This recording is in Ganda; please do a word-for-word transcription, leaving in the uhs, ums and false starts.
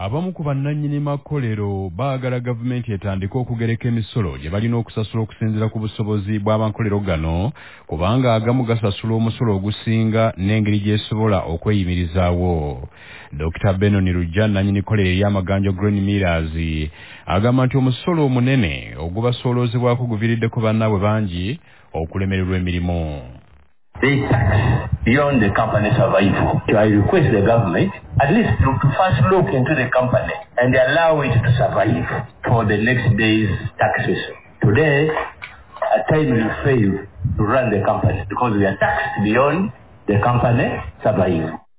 Abamu ku bannannyini makolero baagala gavumenti etandika okugereka emisolo gye balina okusasula okusinziira ku busobozi bw'abankolero gano kubanga agamu gasasula omusolo ogusinga n'engeri gy'esobola okweyimirizaawo. Dokita Benoni Rujja nannyini kolero ery'amaganjo Green Millers agamba nti omusolo omunene ogubasooloozebwako guviiriddeko bannaabwe bangi okulemererwa emirimu. They tax beyond the company survival. So I request the government at least to, to first look into the company and allow it to survive for the next day's taxes. Today, at times we fail to run the company because we are taxed beyond the company survival.